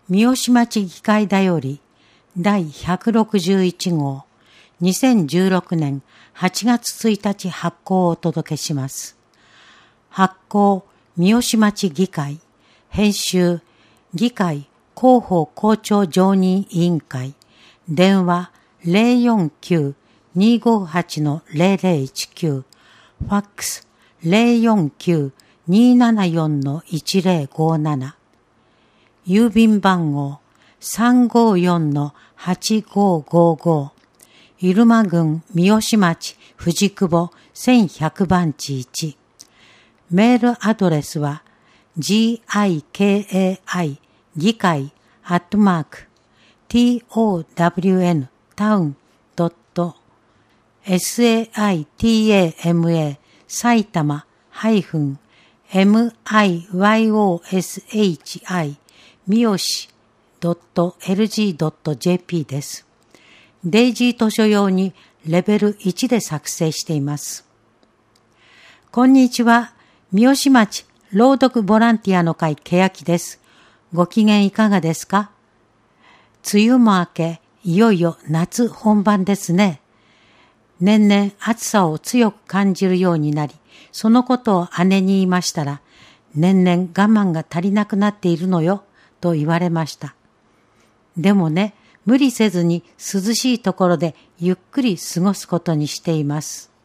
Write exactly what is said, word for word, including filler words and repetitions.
三好町議会だより第ひゃくろくじゅういち号にせんじゅうろくねんはちがつついたち発行をお届けします。発行三好町議会、編集議会広報校長常任委員会、電話 ゼロよんきゅう にーごーはち ゼロゼロいちきゅう、ファックス ゼロよんきゅう にーななよん いちゼロごーなな、郵便番号 さんごーよん はちごーごーごー、入間郡三好町藤久保せんひゃくばんちいち、メールアドレスは ギカイ 議会アットマーク トウン タウン ドット サイタマ 埼玉 ハイフン ミヨシ 三好 ドット エルジー ドット ジェーピー です。デイジー図書用にレベルいちで作成しています。こんにちは。三好町朗読ボランティアの会欅です。ご機嫌いかがですか？梅雨も明け、いよいよ夏本番ですね。年々暑さを強く感じるようになり、そのことを姉に言いましたら、年々我慢が足りなくなっているのよ、と言われました。でもね、無理せずに涼しいところでゆっくり過ごすことにしています。